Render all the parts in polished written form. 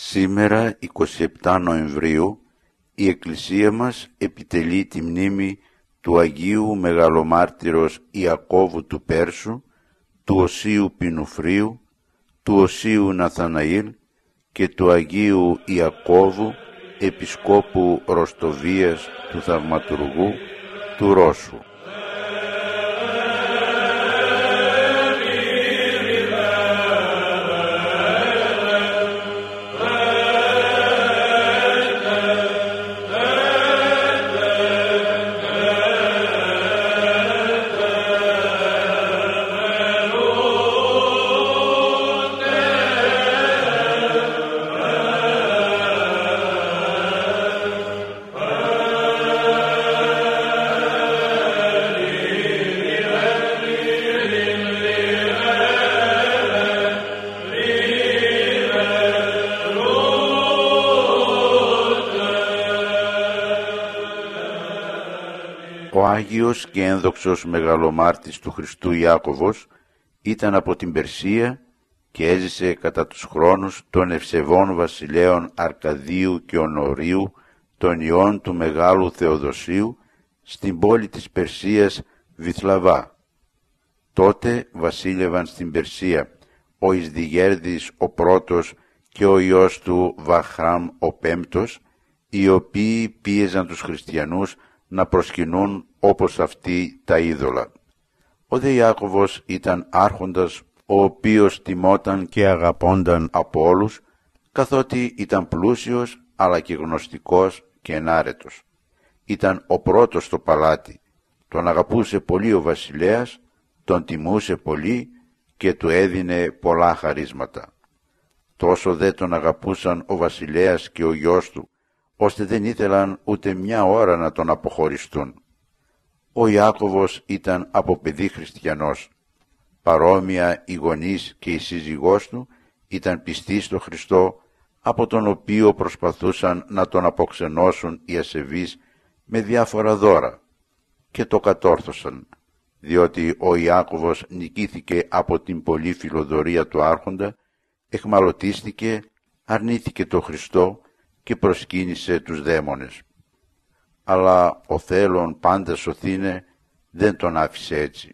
Σήμερα, 27 Νοεμβρίου, η Εκκλησία μας επιτελεί τη μνήμη του Αγίου Μεγαλομάρτυρος Ιακώβου του Πέρσου, του Οσίου Πινουφρίου, του Οσίου Ναθαναήλ και του Αγίου Ιακώβου, Επισκόπου Ροστοβίας του Θαυματουργού του Ρώσου. Ο Άγιος και ένδοξος μεγαλομάρτης του Χριστού Ιάκωβος ήταν από την Περσία και έζησε κατά τους χρόνους των ευσεβών βασιλέων Αρκαδίου και Ονορίου, των ιών του Μεγάλου Θεοδοσίου, στην πόλη της Περσίας Βηθλαβά. Τότε βασίλευαν στην Περσία ο Ισδιγέρδης ο πρώτος και ο ιός του Βαχάμ ο πέμπτος, οι οποίοι πίεζαν τους χριστιανούς να προσκυνούν όπως αυτοί τα είδωλα. Ο δε Ιάκωβος ήταν άρχοντας, ο οποίος τιμόταν και αγαπώνταν από όλους, καθότι ήταν πλούσιος αλλά και γνωστικός και ενάρετος. Ήταν ο πρώτος στο παλάτι, τον αγαπούσε πολύ ο βασιλέας, τον τιμούσε πολύ και του έδινε πολλά χαρίσματα. Τόσο δε τον αγαπούσαν ο βασιλέας και ο γιος του, ώστε δεν ήθελαν ούτε μια ώρα να τον αποχωριστούν. Ο Ιάκωβος ήταν από παιδί χριστιανός. Παρόμοια οι γονείς και η σύζυγός του ήταν πιστοί στο Χριστό, από τον οποίο προσπαθούσαν να τον αποξενώσουν οι ασεβείς με διάφορα δώρα, και το κατόρθωσαν, διότι ο Ιάκωβος νικήθηκε από την πολλή φιλοδορία του άρχοντα, εχμαλωτίστηκε, αρνήθηκε το Χριστό και προσκύνησε τους δαίμονες. Αλλά ο θέλων πάντα σωθήνε δεν τον άφησε έτσι.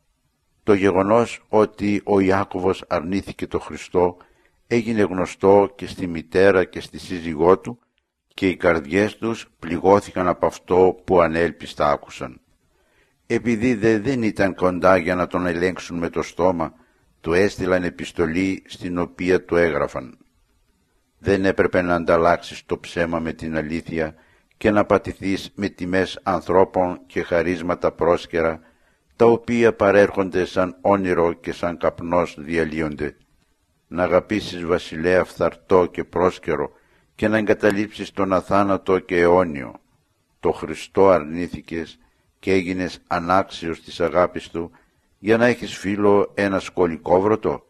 Το γεγονός ότι ο Ιάκωβος αρνήθηκε το Χριστό έγινε γνωστό και στη μητέρα και στη σύζυγό του και οι καρδιές τους πληγώθηκαν από αυτό που ανέλπιστα άκουσαν. Επειδή δεν ήταν κοντά για να τον ελέγξουν με το στόμα, του έστειλαν επιστολή στην οποία του έγραφαν: «Δεν έπρεπε να ανταλλάξεις το ψέμα με την αλήθεια και να πατηθείς με τιμές ανθρώπων και χαρίσματα πρόσκαιρα, τα οποία παρέρχονται σαν όνειρο και σαν καπνός διαλύονται. Να αγαπήσεις βασιλέα φθαρτό και πρόσκαιρο και να εγκαταλείψεις τον αθάνατο και αιώνιο. Το Χριστό αρνήθηκες και έγινες ανάξιος της αγάπης του για να έχεις φίλο ένα σκολικόβρωτο.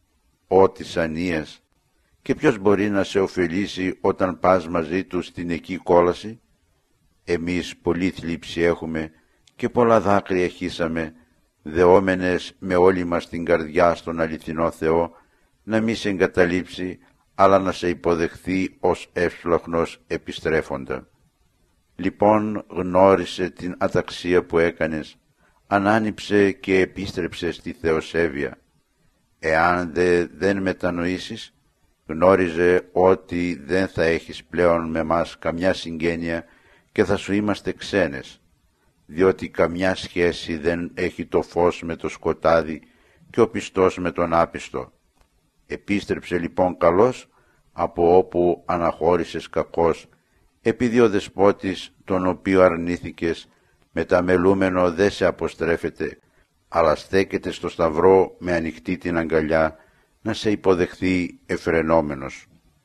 Ω της ανίας! Και ποιος μπορεί να σε ωφελήσει όταν πας μαζί του στην εκεί κόλαση? Εμείς πολλή θλίψη έχουμε και πολλά δάκρυα χύσαμε, δεόμενες με όλη μας την καρδιά στον αληθινό Θεό, να μη σε εγκαταλείψει, αλλά να σε υποδεχθεί ως εύσπλαχνος επιστρέφοντα. Λοιπόν γνώρισε την αταξία που έκανες, ανάνυψε και επίστρεψε στη θεοσέβεια. Εάν δεν μετανοήσεις, γνώριζε ότι δεν θα έχεις πλέον με μας καμιά συγγένεια και θα σου είμαστε ξένες, διότι καμιά σχέση δεν έχει το φως με το σκοτάδι και ο πιστός με τον άπιστο. Επίστρεψε λοιπόν καλός από όπου αναχώρησες κακός, επειδή ο δεσπότης τον οποίο αρνήθηκες μεταμελούμενο δεν σε αποστρέφεται, αλλά στέκεται στο σταυρό με ανοιχτή την αγκαλιά να σε υποδεχθεί εφρενόμενος».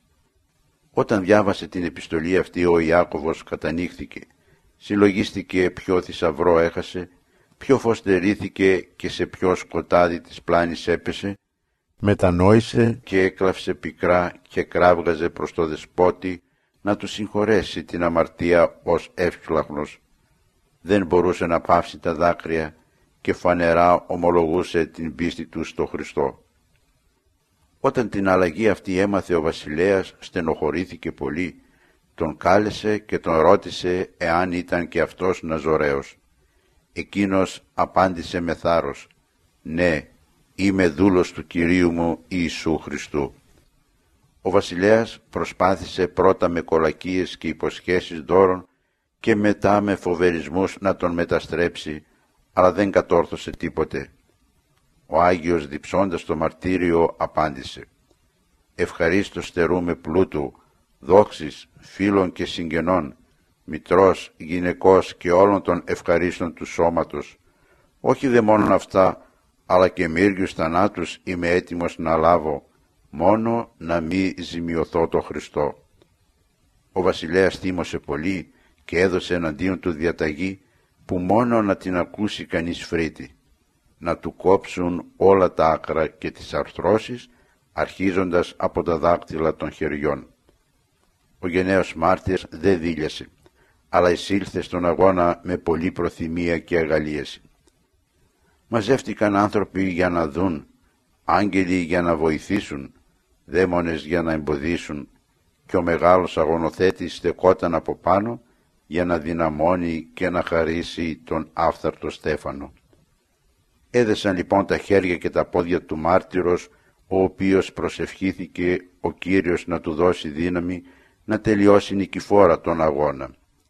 Όταν διάβασε την επιστολή αυτή, ο Ιάκωβος κατανοίχθηκε, συλλογίστηκε ποιο θησαυρό έχασε, ποιο φως στερήθηκε και σε ποιο σκοτάδι της πλάνης έπεσε, μετανόησε και έκλαψε πικρά και κράβγαζε προς το δεσπότη να του συγχωρέσει την αμαρτία ως εύσπλαχνος. Δεν μπορούσε να πάυσει τα δάκρυα και φανερά ομολογούσε την πίστη του στο Χριστό. Όταν την αλλαγή αυτή έμαθε ο βασιλέας, στενοχωρήθηκε πολύ, τον κάλεσε και τον ρώτησε εάν ήταν και αυτός Ναζωραίος. Εκείνος απάντησε με θάρρος: «Ναι, είμαι δούλος του Κυρίου μου Ιησού Χριστού». Ο βασιλέας προσπάθησε πρώτα με κολακίες και υποσχέσεις δώρων και μετά με φοβερισμούς να τον μεταστρέψει, αλλά δεν κατόρθωσε τίποτε. Ο Άγιος, διψώντας το μαρτύριο, απάντησε: «Ευχαρίστως στερούμε πλούτου, δόξης, φίλων και συγγενών, μητρός, γυναικός και όλων των ευχαρίστων του σώματος. Όχι δε μόνον αυτά, αλλά και μύριους θανάτους είμαι έτοιμος να λάβω, μόνο να μη ζημιωθώ το Χριστό». Ο βασιλέας θύμωσε πολύ και έδωσε εναντίον του διαταγή που μόνο να την ακούσει κανείς φρύτη, να του κόψουν όλα τα άκρα και τις αρθρώσεις, αρχίζοντας από τα δάκτυλα των χεριών. Ο γενναίος μάρτυρας δεν δίλιασε, αλλά εισήλθε στον αγώνα με πολλή προθυμία και αγαλίαση. Μαζεύτηκαν άνθρωποι για να δουν, άγγελοι για να βοηθήσουν, δαίμονες για να εμποδίσουν, και ο μεγάλος αγωνοθέτης στεκόταν από πάνω για να δυναμώνει και να χαρίσει τον άφθαρτο Στέφανο. Έδεσαν λοιπόν τα χέρια και τα πόδια του μάρτυρος, ο οποίος προσευχήθηκε ο Κύριος να του δώσει δύναμη να τελειώσει νικηφόρα τον αγώνα.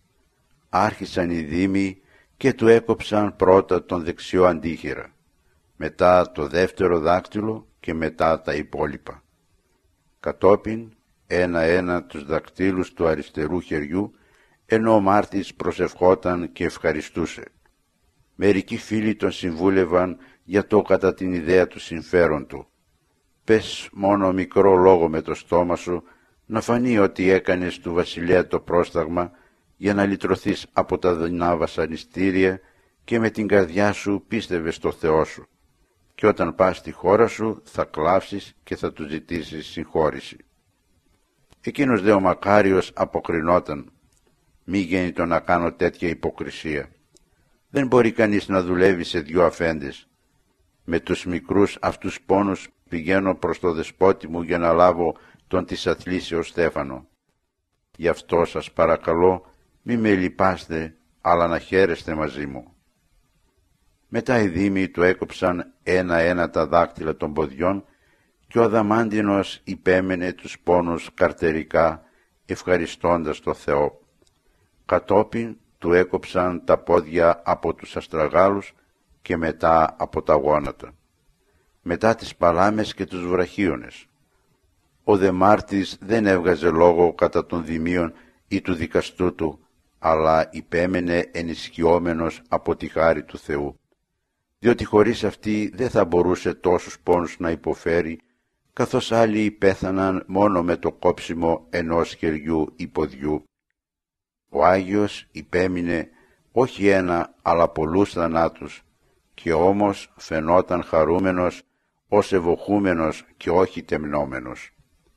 Άρχισαν οι δήμοι και του έκοψαν πρώτα τον δεξιό αντίχειρα, μετά το δεύτερο δάκτυλο και μετά τα υπόλοιπα. Κατόπιν ένα-ένα τους δακτύλους του αριστερού χεριού, ενώ ο μάρτης προσευχόταν και ευχαριστούσε. Μερικοί φίλοι τον συμβούλευαν για το κατά την ιδέα του συμφέρον του. «Πες μόνο μικρό λόγο με το στόμα σου, να φανεί ότι έκανες του βασιλέα το πρόσταγμα για να λυτρωθείς από τα δεινά βασανιστήρια και με την καρδιά σου πίστευες στο Θεό σου. Και όταν πας στη χώρα σου θα κλάψεις και θα του ζητήσεις συγχώρηση». Εκείνος δε ο μακάριος αποκρινόταν: «Μη γέννητο να κάνω τέτοια υποκρισία. Δεν μπορεί κανείς να δουλεύει σε δυο αφέντες. Με τους μικρούς αυτούς πόνους πηγαίνω προς το δεσπότη μου για να λάβω τον της αθλήσεως Στέφανο. Γι' αυτό σας παρακαλώ, μη με λυπάστε, αλλά να χαίρεστε μαζί μου». Μετά οι δήμοι του έκοψαν ένα-ένα τα δάκτυλα των ποδιών και ο αδαμάντινος υπέμενε τους πόνους καρτερικά, ευχαριστώντας το Θεό. Κατόπιν του έκοψαν τα πόδια από τους αστραγάλους και μετά από τα γόνατα. Μετά τις παλάμες και τους βραχίονες. Ο δε μάρτης δεν έβγαζε λόγο κατά των δημίων ή του δικαστού του, αλλά υπέμενε ενισχυόμενος από τη χάρη του Θεού, διότι χωρίς αυτή δεν θα μπορούσε τόσους πόνους να υποφέρει, καθώς άλλοι πέθαναν μόνο με το κόψιμο ενός χεριού ή ποδιού. Ο Άγιος υπέμεινε όχι ένα αλλά πολλούς θανάτους, και όμως φαινόταν χαρούμενος ως ευοχούμενος και όχι τεμνόμενος.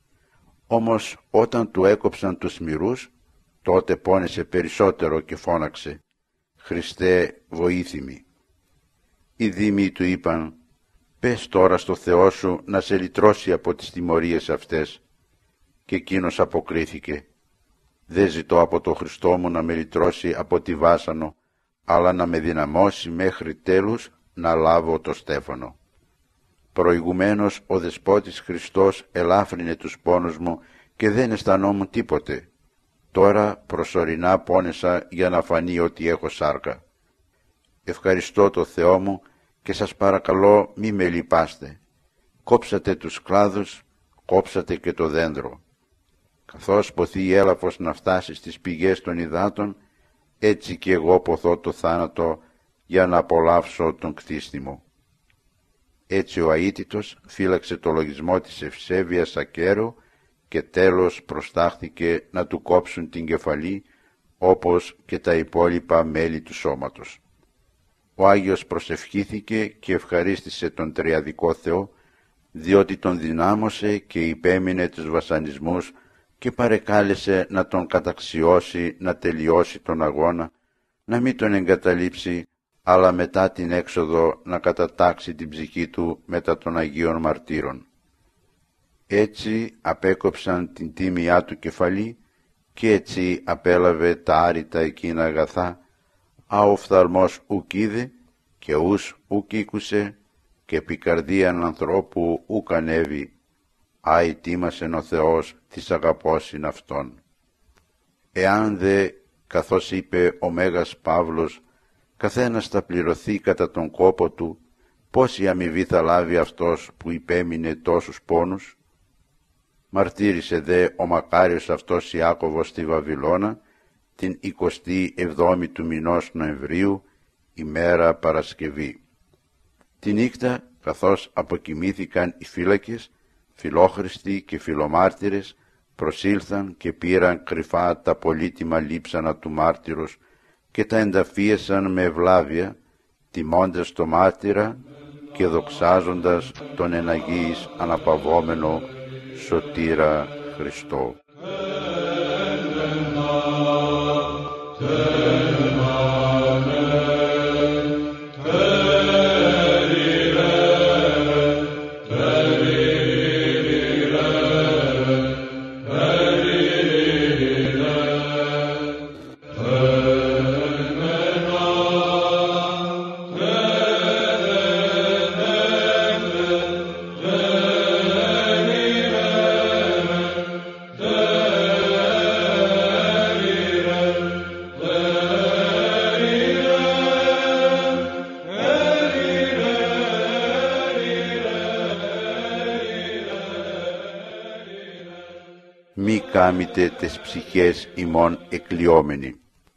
Όμως όταν του έκοψαν τους μυρούς, τότε πόνεσε περισσότερο και φώναξε: «Χριστέ, βοήθημη». Οι δήμοι του είπαν: «Πες τώρα στο Θεό σου να σε λυτρώσει από τις τιμωρίες αυτές». Και εκείνος αποκρίθηκε: «Δεν ζητώ από το Χριστό μου να με λυτρώσει από τη βάσανο, αλλά να με δυναμώσει μέχρι τέλους να λάβω το Στέφανο. Προηγουμένως ο Δεσπότης Χριστός ελάφρυνε τους πόνους μου και δεν αισθανόμουν τίποτε. Τώρα προσωρινά πόνεσα για να φανεί ότι έχω σάρκα. Ευχαριστώ το Θεό μου και σας παρακαλώ μη με λυπάστε. Κόψατε τους κλάδους, κόψατε και το δέντρο. Καθώς ποθεί η έλαφος να φτάσει στις πηγές των υδάτων, έτσι και εγώ ποθώ το θάνατο για να απολαύσω τον κτίστη μου». Έτσι ο αίτητος φύλαξε το λογισμό της ευσέβειας ακέρου και τέλος προστάχθηκε να του κόψουν την κεφαλή, όπως και τα υπόλοιπα μέλη του σώματος. Ο Άγιος προσευχήθηκε και ευχαρίστησε τον Τριαδικό Θεό, διότι τον δυνάμωσε και υπέμεινε τους βασανισμούς και παρεκάλεσε να τον καταξιώσει να τελειώσει τον αγώνα, να μην τον εγκαταλείψει, αλλά μετά την έξοδο να κατατάξει την ψυχή του μετά των Αγίων Μαρτύρων. Έτσι απέκοψαν την τίμιά του κεφαλή και έτσι απέλαβε τα άρρητα εκείνα αγαθά, α οφθαλμός ουκ είδε και ους ουκ ήκουσε και επί καρδίαν ανθρώπου ουκ ανέβη, α ετοίμασεν ο Θεός της αγαπώσιν αυτόν. Εάν δε, καθώς είπε ο Μέγας Παύλος, καθένας θα πληρωθεί κατά τον κόπο του, πόση αμοιβή θα λάβει αυτός που υπέμεινε τόσους πόνους? Μαρτύρησε δε ο μακάριος αυτός Ιάκωβος στη Βαβυλώνα την 27η του μηνός Νοεμβρίου, ημέρα Παρασκευή. Τη νύχτα, καθώς αποκοιμήθηκαν οι φύλακες, φιλόχριστοι και φιλομάρτυρες, προσήλθαν και πήραν κρυφά τα πολύτιμα λείψανα του μάρτυρος και τα ενταφίεσαν με ευλάβεια, τιμώντας το μάρτυρα και δοξάζοντας τον εν αγίης αναπαυόμενο Σωτήρα Χριστό. Μη κάμετε τες ψυχές ημών εκλειόμενοι.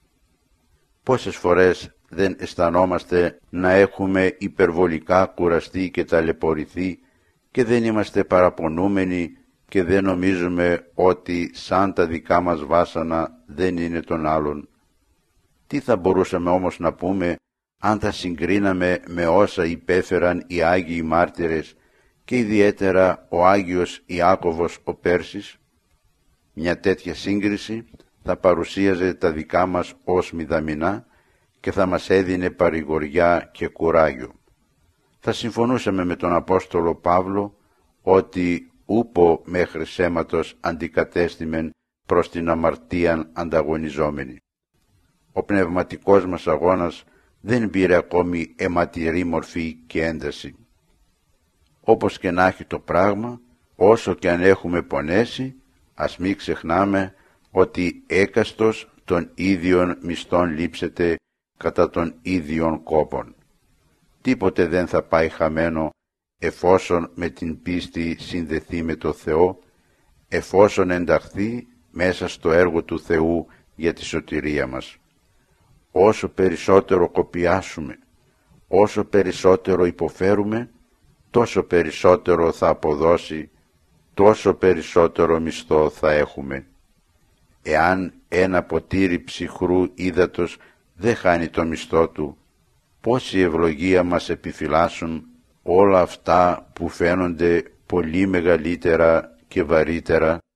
Πόσες φορές δεν αισθανόμαστε να έχουμε υπερβολικά κουραστεί και ταλαιπωρηθεί και δεν είμαστε παραπονούμενοι και δεν νομίζουμε ότι σαν τα δικά μας βάσανα δεν είναι των άλλων. Τι θα μπορούσαμε όμως να πούμε αν τα συγκρίναμε με όσα υπέφεραν οι Άγιοι Μάρτυρες και ιδιαίτερα ο Άγιος Ιάκωβος ο Πέρσης? Μια τέτοια σύγκριση θα παρουσίαζε τα δικά μας ως μηδαμινά και θα μας έδινε παρηγοριά και κουράγιο. Θα συμφωνούσαμε με τον Απόστολο Παύλο ότι ούπο μέχρι σέματος αντικατέστημεν προς την αμαρτίαν ανταγωνιζόμενη. Ο πνευματικός μας αγώνας δεν πήρε ακόμη αιματηρή μορφή και ένταση. Όπως και να έχει το πράγμα, όσο και αν έχουμε πονέσει, ας μην ξεχνάμε ότι έκαστος των ίδιων μισθών λείψεται κατά των ίδιων κόπων. Τίποτε δεν θα πάει χαμένο εφόσον με την πίστη συνδεθεί με το Θεό, εφόσον ενταχθεί μέσα στο έργο του Θεού για τη σωτηρία μας. Όσο περισσότερο κοπιάσουμε, όσο περισσότερο υποφέρουμε, τόσο περισσότερο θα αποδώσει, τόσο περισσότερο μισθό θα έχουμε. Εάν ένα ποτήρι ψυχρού ύδατος δεν χάνει το μισθό του, πόση ευλογία μας επιφυλάσσουν όλα αυτά που φαίνονται πολύ μεγαλύτερα και βαρύτερα